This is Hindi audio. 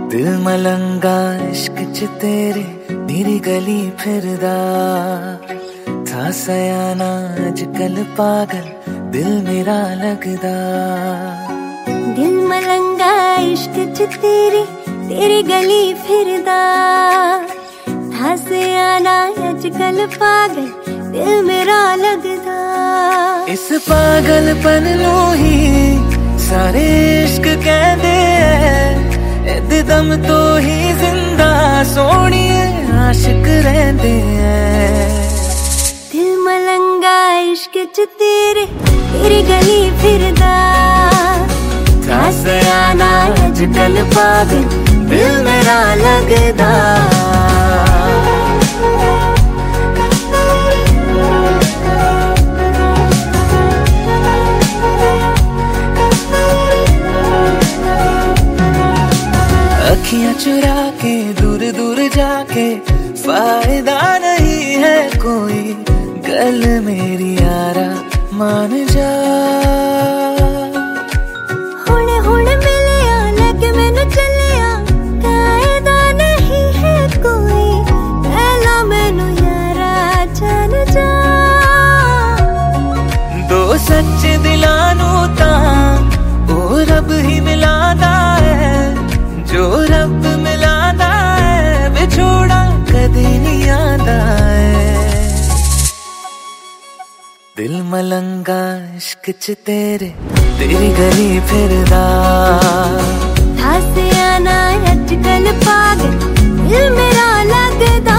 दिल मलंगा इश्क च तेरे मेरी गली फिरदा था सयाना अजकल पागल दिल मेरा लगदा। दिल मलंगा इश्क च तेरी गली फिरदा था सयाना अजकल पागल दिल मेरा लगदा। इस पागलपन नू ही सारे इश्क कहंदे ऐ दम तो ही जिंदा सोहणिए आशिक रहंदे ऐ। दिल मलंगा इश्क च तेरी गली फिरदा था सयाना अजकल पागल दिल मेरा लगदा। अखियां चुरा के दूर दूर जाके फायदा नहीं है कोई गल मेरी यारा मान जा। हुणे हुणे मिलिया लगे मैनू चलिया कायदा नहीं है कोई पहला मैनू यारा जान जा। दो सच्चे दिलां नू तां ओ रब ही मिलादा है जो रब मिलादा है विछोड़ा कदी नहीं आंदा है। दिल मलंगा इश्क च तेरी गली फिरदा था सयाना अजकल पागल दिल मेरा लगदा।